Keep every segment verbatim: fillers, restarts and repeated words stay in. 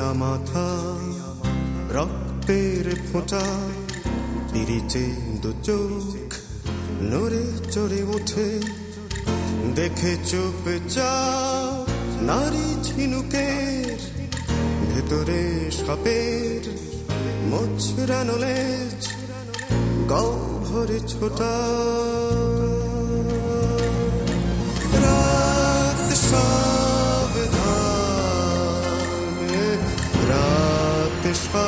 মাথা রক্তের ফোঁটা পিরিচে দু চোখ নড়ে চড়ে ওঠে দেখে চুপচাপ নারী ঝিনুকের ভেতরে সাপের মোচড়ানো লেজ গহ্বরে ছোটা রাত সাবধান রাত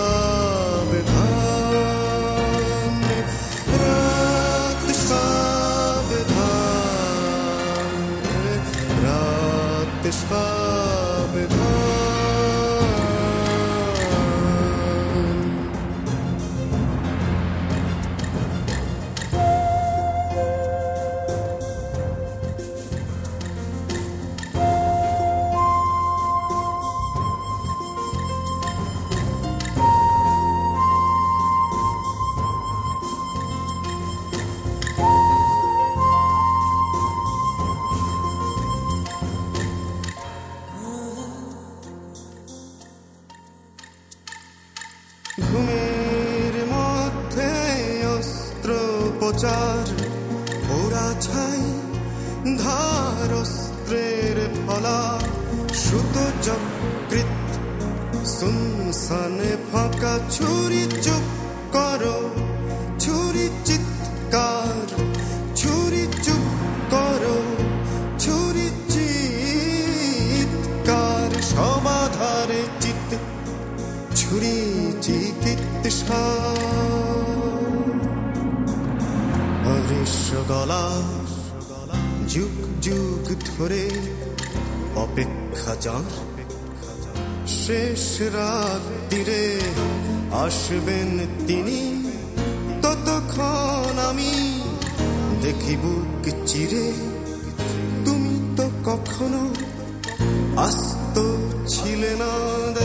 সাবধান রাত সাবধান রাত সাবধান ঘুমের মধ্যে অস্ত্রোপচার ওরা ছাই ধার অস্ত্রের ফলা সুতো যকৃত সুনসানে ফাঁকা ছুরি চুপ করো ছুরি চিৎকার ছুরি চুপ করো ছুরি চিৎকার সবাধারে চিৎ ছুরি চিকিৎসা অদৃশ্য গলা যুগ যুগ ধরে অপেক্ষা যার শেষ রাত্রিরে আসবেন তিনি ততক্ষণ আমি দেখি বুক চিরে তুমি তো কখনো আস্ত ছিলে না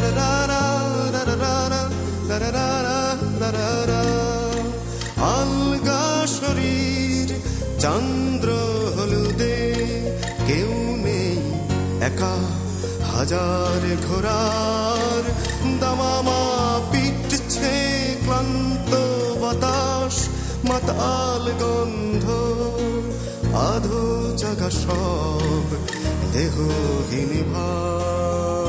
আলগা শরীর চন্দ্র হলুদে কেউ নেই একা হাজার ঘোড়ার দামামা পিটছে ক্লান্ত বাতাস মাতাল গন্ধ আধো জাগা সব দেহহীন ভাব